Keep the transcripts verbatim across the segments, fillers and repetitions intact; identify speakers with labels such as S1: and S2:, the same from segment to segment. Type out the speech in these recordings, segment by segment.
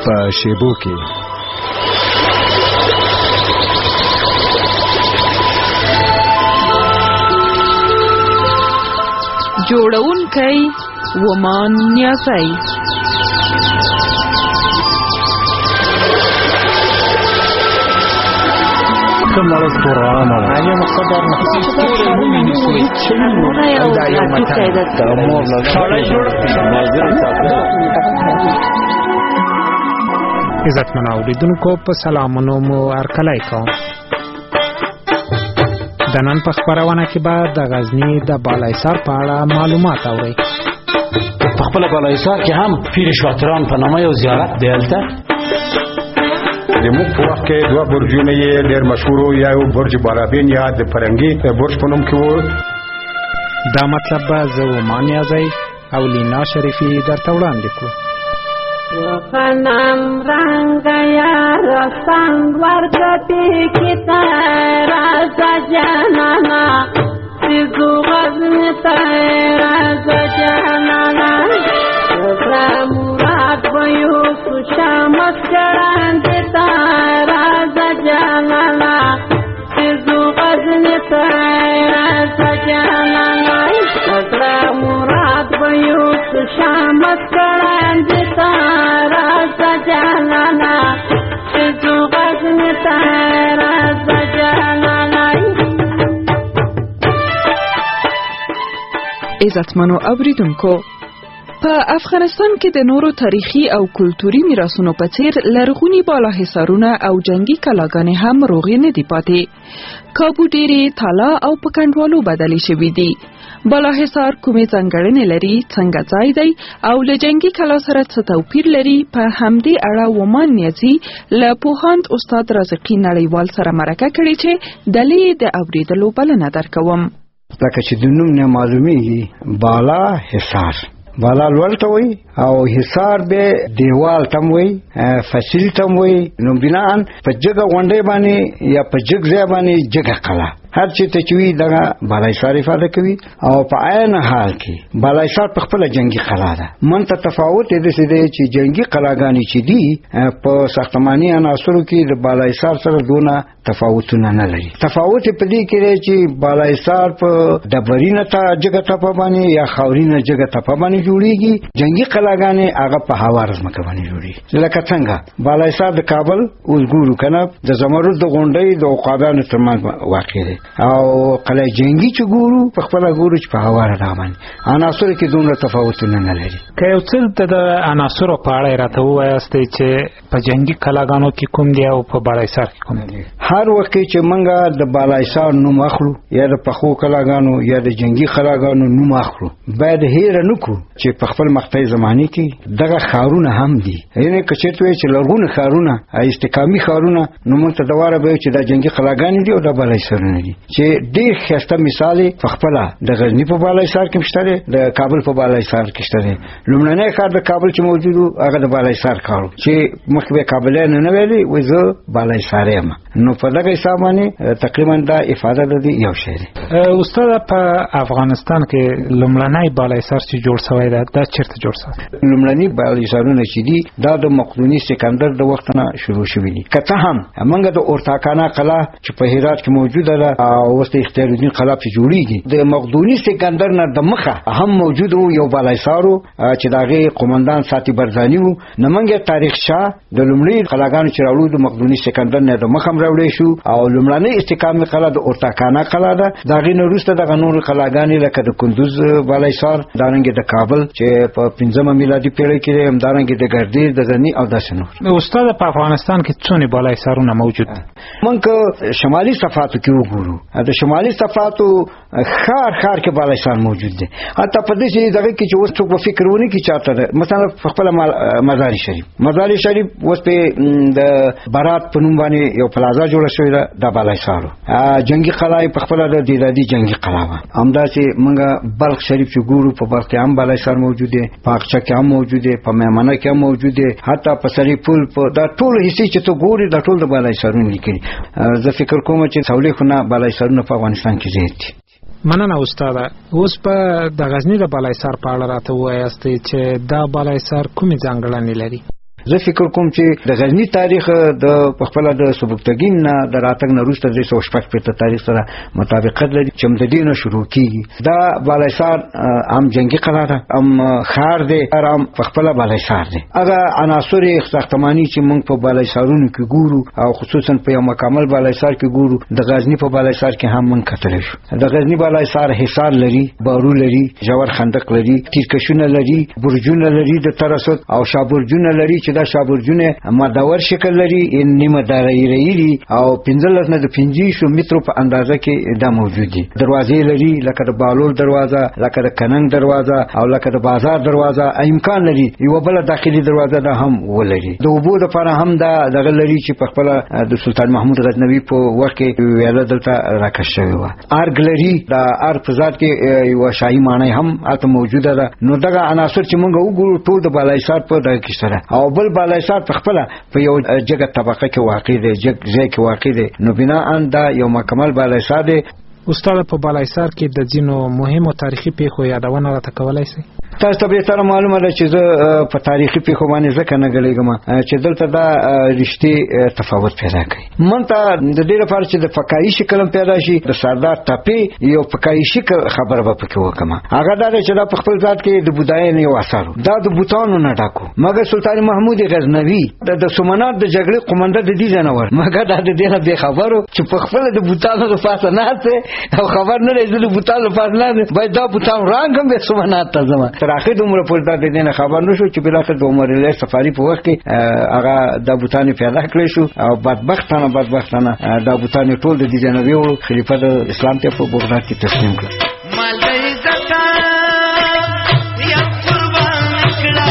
S1: په شیبو کې.
S2: جوړونکی ومان نیازی.
S3: کمال قرآن علی مقدر
S4: عزت منو اوریدونکو په سلامونو مو هرکلی کوم. د نن په خپرونه کې به د غزني د بالایسار په اړه معلومات اورئ.
S5: په خپل بالایسار کې هم پیر شاطران په نامه یو زیارت دی. هلته
S6: د موږ په وخت کې دوه برجونه یې ډېر مشهور وو، یا یو برج بالابین یا د فرنګي برج په نوم کې وو.
S4: دا مطلب به زه ومان نیازی او لینا شریفي درته وړاندې کړو.
S7: وخنم رنگ یار سنگ ورگتی کتا رازا جانانا سیزو غزن رازا جانانا وزا مراد بیو سوشامت کران دیتا رازا جانانا سیزو غزن رازا جانانا وزا مراد بیو سوشامت کران دیتا رازا جانانا سیزو غزن رازا جانانا.
S2: عزتمنو اوریدونکو، په افغانستان کې د نورو تاریخي او کلتوري میراثونو په څیر لرغوني بالاحصارونه او جنگي کلاګانې هم روغې نه دي پاتې. کابو ډېرې تالا او په کنډوالو بدلې شوي دي. بالاحصار کومې ځانګړنې لري، څنګه ځای دی او له جنگي کلا سره څه توپیر لري، په همدې اړه ومان نیازي له پوهاند استاد رازقي نړیوال سره مرکه کړې چې دلې د اوریدلو بلنه درکوم.
S8: لکه چې د نوم نه معلومیږي، بالا حصار بالا لوړ ته وي او حصار به دیوال تم وي، فصیل تم وي. نو بنان په جګه غونډې باندې یا په جګ ځای باندې جګه قلا هر چې ته چوي دغه بالایسار ifade کوي. او په عین حال کې بالایسار په خپل جنگي قلا ده. من ته تفاوت دې سده چې جنگي قلاګانی چې دي په ساختماني عناصرو کې د بالایسار سره دونه تفاوتونه نه لري. تفاوت په دې کې دی چې بالایسار په دبرینه ته جګه ټاپه باندې یا خاورینه جګه ټاپه باندې جوړیږي. جنگي قلاګانی هغه په هوار ځمکه باندې جوړیږي. لکه څنګه بالایسار د کابل اوس ګورو کنه د زمرد د غونډۍ د عقابانو ترمنځ واقع دی، او قلعه جنگي چې ګورو په خپل ګورو چې په هوار رامان عناصر کې دومره تفاوتونه نه لري.
S4: که یو څه د عناصرو په اړه راته ووایاستئ چې په جنگي کلاګانو کې کوم دی او په بالایسار کې کوم دی.
S8: هر وخت چې منګه د بالایسار نوم اخلو یا د پخو کلاګانو یا د جنگي کلاګانو نوم اخلو، باید هیر نه کو چې په خپل مخته زماني کې دغه خارونه هم دي. یعنی کچېرته چې لرغونه خارونه استحکامي خارونه نو موږ ته دواره به چې د جنگي کلاګانې دي او د بالایسارونه دي. چې ډېر ښایسته مثال په خپل د غزنی په بالایسار کې شته، د کابل په بالایسار کې شته. لومړنی کار د کابل چې موجود هغه د بالایسار کارو چې مخکې به کابل نه نه ویلي وای زه بالایسار یم. نو په دغه حساب باندې تقریبا دا ifade د دې یو شی دی.
S4: استاد په افغانستان کې لومړنی بالایسار چې جوړ شوی دی دا چیرته جوړ شوی؟
S8: لومړنی بالایسارونه چې دي دا د مقدوني سکندر د وخت نه شروع شوی دي. کته هم موږ د اورتاکانا قلعه چې په هرات کې موجوده ده او اوس د اختیار الدین قلعه په جوړیږي، د مقدوني سکندر نه د مخه هم موجود وو یو بالایسارو چې داغه قومندان ساتي برزانی وو. نمنګ تاریخ شاه د لومړي قلاګانو چې راوړو د مقدوني سکندر نه د مخه راوړې شو، او لومړنۍ استحکامي قلعه د اورتاکانا قلعه ده. داغه نه وروسته د غنور قلاګانې لکه د کندوز بالایسار، دارنګه د کابل چې په پنځمه میلادي پیړۍ کې هم، دارنګه د ګردیر د غنی او داسې نور.
S4: استاد په افغانستان کې څونه بالایسارونه موجود دي؟
S8: مونږ شمالي صفاتو کې وګورو، د شمالي صفاتو خار خار کې بالایسار موجود دي. حتی په دې چې دغه کې چې اوس څوک فکرونه کې چاته مثلا خپل مزار شریف مزار شریف اوس په د برات په نوم باندې یو پلازا جوړ شوی ده د بالایسارو. جنگي قلعه په خپل د دیدادي جنگي قلعه همدا چې مونږ بلخ شریف چې ګورو په بلخ کې هم بالایسار موجود دي، په اقچه کې هم موجود دي، په میمنه کې هم موجود دي، حتی په سری پل په دا ټول حصے چې ته ګوري دا ټول د بالایسارونو لیکلي. زه فکر کوم چې څولې خو نه بالایسارونه په افغانستان کې زیات دي.
S4: مننه استاد. اوس په د غزنی د بالایسار په اړه راته وایاستئ چې دا بالایسار کومې ځانګړنې لري؟
S8: زه فکر کوم چې د غزنی تاریخ د خپل د سبکتګین نه د راتګ نه وروسته د څو شپږ په تاریخ سره مطابقت لري چې مددینه شروع کیږي. دا بالایسار هم جنگي قلعه ده، هم خار دی، هم خپل بالایسار دی. هغه عناصر ساختماني چې موږ په بالایسارونو کې ګورو او خصوصا په یو مکمل بالایسار کې ګورو، د غزنی په بالایسار کې هم موږ کتلی شو. د غزنی بالایسار حصار لري، بارو لري، جوړ خندق لري، تیرکشونه لري، برجونه لري د ترسط او شابرجونه لري چې دا شابرجونه مدور شکل لري، نیمه دایره‌ای او پنځلس نه د پنځه مترو په اندازه کې دا موجود دي. دروازې لري لکه د بالور دروازه، لکه د کننګ دروازه او لکه د بازار دروازه. امکان لري یو بل داخلي دروازه ده هم ولري. د اوبو لپاره هم دا دغه لري چې په خپل د سلطان محمود غزنوي په وخت کې ویاله دلته راکښ شوی و. ارګ لري، دا ارګ په ذات کې یو شاهي معنی هم اته موجوده ده. نو دغه عناصر چې موږ وګورو ټول د بالایسار په دغه کې سره او بل بالایسار په خپل په یو جګه طبقه کې واقع دی، جګ ځای کې واقع دی. نو بنا ان دا یو مکمل بالایسار دی.
S4: استاد په بالایسار کې د ځینو مهمو تاریخي پیښو یادونه راته کولای شئ؟
S8: تاسو ته به تر معلومه ده چې زه په تاریخي پیښو باندې ځکه نه غلیږم چې دلته دا رښتې تفاوت پیدا کوي. مونته د دې لپاره چې د فقاهي شکل پیدا شي، د سردار ټاپي یو فقاهي شکل خبره به پکې وکم. هغه دا چې دا په خپل ذات کې د بودایي نه واسارو، دا د بوتانو نه ډاکو. مګر سلطان محمود غزنوي د سومنات د جګړې قومنده د دې جنور، مګر دا د دې نه به خبرو چې په خپل د بوتانو د فاصله نه او خبر نه لري د بوتانو فاصله نه باید دا بوتان رنګم به سومنات ته زما تر اخر د عمر په د دې نه خبر نشو چې بل اخر د عمر له سفاری په وخت کې هغه د بوتان پیدا کړی شو او بدبختانه بدبختانه د بوتان ټول د دې جنوي خلیفہ د اسلام ته په بغداد کې تسلیم کړ. مال د عزت یا قربان کړه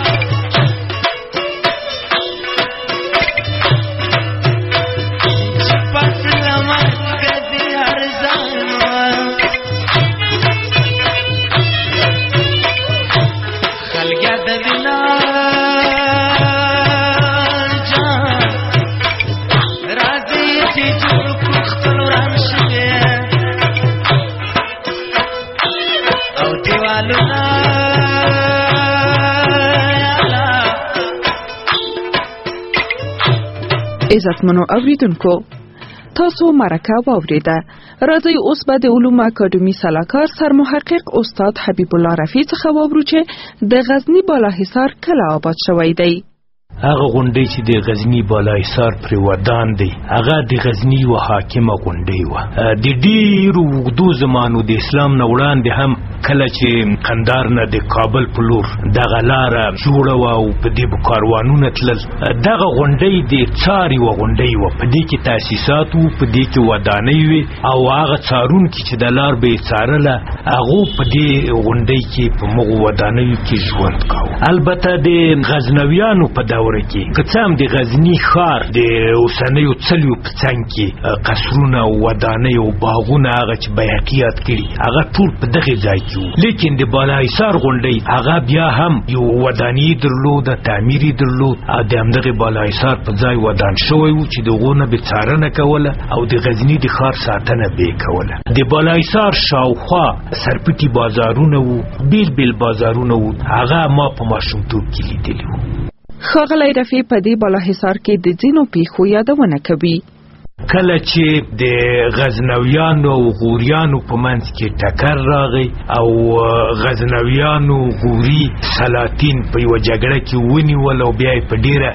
S2: عزتمنو اوریدونکو، تاسو مرکه واوریده. راځئ اوس به د علومو اکاډمي سلاکار سرمحقق استاد حبیب الله رفیع څخه واورو چې د غزنی بالاحصار کله آباد شوی دی.
S1: هغه غونډې چې د غزنی بالاحصار پر ودان دی، هغه د غزنی و حاکمه غونډې و. د ډیرو وګړو زمانو د اسلام نه وړاندې هم کله چې قندار نه د کابل په لور دغه لاره جوړه وه او په دې به کاروانونه تلل، دغه غونډۍ د څاري وه غونډۍ وه. په دې کې تاسیسات وو، په دې کې ودانۍ وې او هغه څارونکي چې د لار به یې څارله هغو په دې غونډۍ کې په مغو ودانیو کې ژوند کاوه. البته د غزنویانو په دوره کې که څه هم د غزني ښار د اوسنیو څلیو په څنګ کې قصرونه او ودانۍ او باغونه هغه چې بیهقي یاد کړي هغه ټول په دغې ځای لیکن د بالاحصار غونډۍ هغه بیا هم یو ودانۍ درلوده، تعمیري درلود او د همدغې بالاحصار په ځای ودان شوی و چې د هغو نه به څارنه کوله او د غزني د ښار ساتنه به یې کوله. د بالاحصار شاوخوا سرپټي بازارونه وو، بیل بیل بازارونه وو، هغه ما په ماشومتوب کې لیدلي وو.
S2: ښاغلی رفیع په دې بالاحصار کې د ځینو پیښو یادونه کوي.
S1: کله چې د غزنویانو او غوریانو په منځ کې ټکر راغی او غزنویانو غوري سلاطین په یوه جګړه کې ونیول او بیا یې په ډېره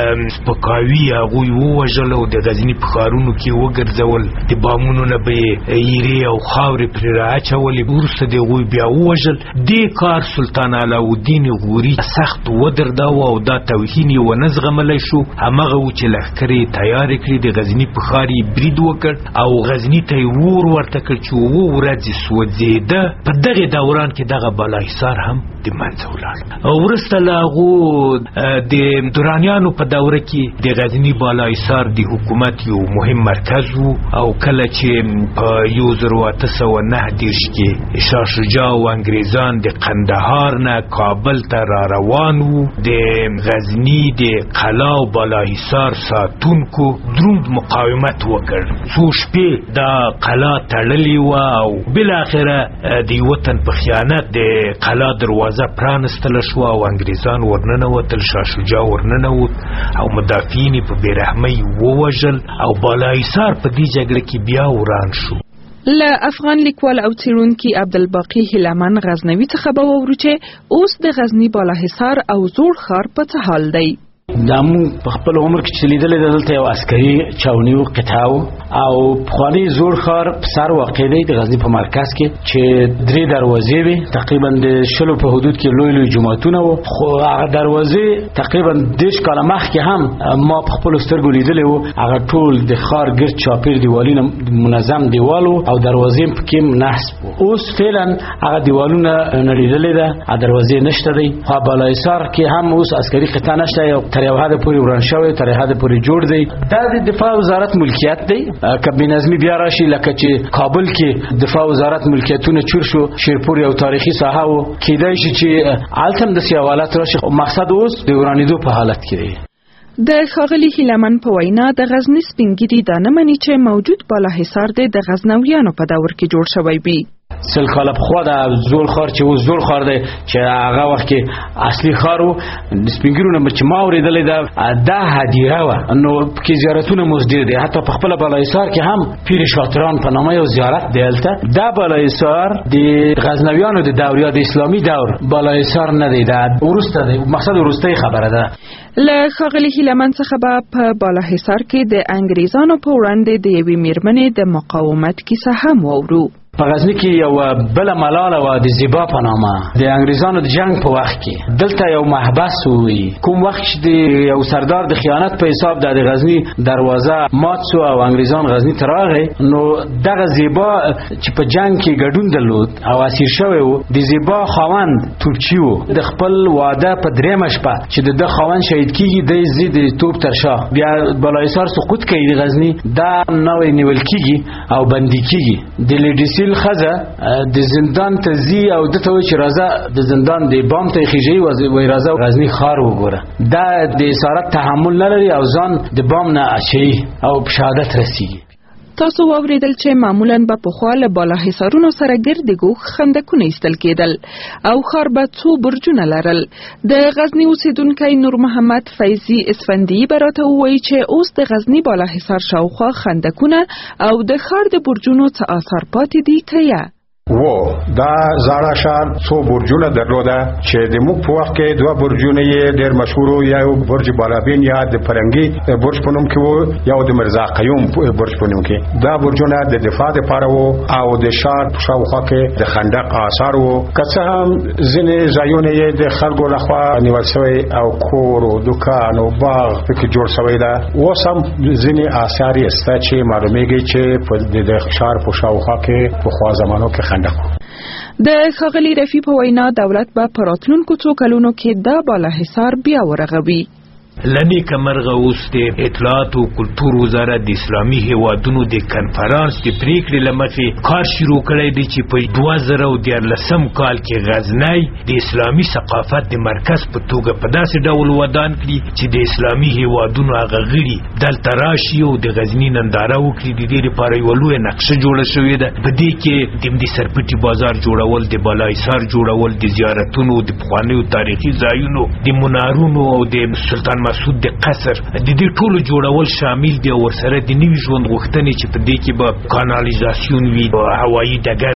S1: سپکاوي هغوی ووژل او د غزني په ښارونو کې وګرځول، د بامونو نه به یې ایرې او خاورې پرې رااچولې، وروسته د هغوی بیا ووژل. دې کار سلطان علاءالدین غوري سخت ودرداوه او دا توهین یې ونه زغملی شو. همغه و چې لښکر یې تیارې کړي، د غزني په ښار یې برید وکړ او غزني ته یې اور ورته کړ چې اووه ورځې سوځېده. په دغې دوران کې دغه بالاحصار هم د منځه ولاړ. وروسته له هغو د درانیانو په دوره کې د غزني بالاحصار د حکومت یو مهم مرکز و او کله چې په یو زر و اته سوه نهه دېرش کې شاه شجاع او انګریزان د قندهار نه کابل ته را روان وو، د غزني د قلعه او بالاحصار ساتونکو دروند مقاومت وکړ. څو شپې دا قلعه تړلې وه او بالاخره د وطن په خیانت د قلعه دروازه دروازه پرانستل شو او انګریزان ورننوتل، شاه شجاع ورننوت او مدافعین په بیرحمۍ ووژل او بالاحصار په دې جګړه کې بیا وران شو.
S2: له افغان لیکوال او څېړونکي عبدالباقي هیلمن غزنوي څخه به واورو چې اوس د غزني بالاحصار او زوړ ښار په څه حال دی.
S5: دا مونږ په خپل عمر کې چې لیدلی ده، دلته یو عسکري چاوني و قطعه او پخوانی زوړ ښار په سر واقع دی د غزني په مرکز کې چې درې دروازې وي، تقریبا د شلو په حدود کې لوی لوی جوماتونه و. خو هغه دروازې تقریبا دېرش کاله مخکې هم ما په خپلو سترګو لیدلی و. هغه ټول د ښار ګرد چاپېر دیوالونه منظم دیوال و او دروازې هم پکې نصب و. اوس فعلا هغه دیوالونه نړېدلې ده، هغه دروازې نشته دی. خو بالاحصار کې هم اوس عسکري قطعه نشته، یو تر یو حد پورې وران شوی، تر یو حد پورې جوړ دی. دا د دفاع وزارت ملکیت دی. که بې نظمي بیا راشي لکه چې کابل کې دفاع وزارت ملکیتونه چور شو، شیرپور یو تاریخي ساحه و، کیدای شي چې هلته هم داسې حوالات راشي. مقصد اوس د ورانېدو په حالت کې دی.
S2: د ښاغلي هیلمن په وینا د غزني سپینګیري دا نه مني چې موجود بالاحصار دی د غزنویانو په دور کې جوړ شوی وي.
S5: سل کاله پخوا د زوړ ښار چې اوس زوړ ښار دی چې هغه وخت کې اصلي ښار و، د سپین ږیرو نه چې ما اورېدلی ده دا هدیره وه، نو پکې زیارتونه مو ډېر دی. حتی په خپله بالاحصار کې هم پیر شاطران په نامه یو زیارت دی. هلته دا بالاحصار د غزنویانو د دور یا د اسلامي دور بالاحصار نه دی، دا وروسته دی. مقصد وروستۍ خبره ده.
S2: له ښاغلي هیلمن څخه به په بالاحصار کې د انګریزانو په وړاندې د یوې میرمنې د مقاومت کیسه هم واورو.
S5: په غزني کې یو بل ملاله و د زیبا په نامه، د انګریزانو د جنگ په وخت کې دلته یو محبس وي. کوم وخت چې د یو سردار د خیانت په حساب د غزني دروازه مات شو او انګریزان غزني ته راغی، نو دغه زیبا چې په جنگ کې ګډون درلود او اسیر شوی و، د زیبا خاوند توپچي و. د خپل واده په دریمه شپه چې د خاوند شهید کیږي د زید توپ تر شا بیا بالاحصار سقوط کوي د غزني، دا نوې نیول کیږي او بندي کیږي. د لیډیس خزه د زندان ته زی او د ته چې راځه د زندان د بام ته خېږي وای راځه غزني ښار وګوره. دا د اسارت تحمل نه لري او ځان د بام نه اچي او په شهادت رسیږي.
S2: تاسو واوریدل چې معمولاً به پخوا له بالاحصارونو سره ګرد ګوښ خندقونه ایستل کېدل او ښار به څو برجونه لرل. د غزني اوسیدونکی نور محمد فیضي اسفندي به راته ووایي چې اوس د غزني بالاحصار شاوخوا خندقونه او د ښار د برجونو څه آثار پاتې دي که یا
S6: و دا زاړه ښار څو برجونه درلوده چې د موږ په وخت کې دوه برجونه یې ډېر مشهور و، یو برج بالابین یا د فرنګي برج په نوم کې و، یو د مرزا قیوم برج په نوم کې. دا برجونه د دفاع لپاره و او د ښار په شاوخوا کې د خندق آثار و. که څه هم ځینې ځایونه یې د خلکو لخوا نیول شوی او کور او دکان او باغ پکې جوړ شوی ده. اوس هم ځینې آثار یې شته چې معلومیږي چې د ښار په شاوخوا کې پخوا زمانو کې
S2: د ښاغلي رفیع په وینا دولت به په راتلونکو څو کلونو کې دا بالاحصار بیا ورغوي.
S1: لنی کمرغه اوس د اطلاعات او کلتور وزارت د اسلامي هیوادونو د کنفرانس د پریکړې لمخې کار شروع کړی دی چې په دوه زره او دیارلسم کال کې غزنی د اسلامي ثقافت د مرکز په توګه په داسې ډول ودان کړي چې د اسلامي هیوادونو هغه غړي دلته راشي او د غزني ننداره وکړي. د دې لپاره یوه لویه نقشه جوړه شوې ده. په دې کې د سرپټي بازار جوړول، د بالاحصار جوړول، د زیارتونو، د پخوانیو تاریخي ځایونو، د منارونو او د سلطان مسعود د قصر د دې ټولو جوړول شامل دي او ورسره د نوي ژوند غوښتنې چې په دې کې به کانالیزاسیون وي، هوایي ډګر